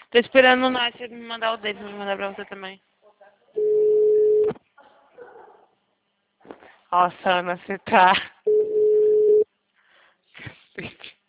Tô esperando o Nácia me mandar o dele, pra me mandar pra você também. Nossa, Ana, você tá...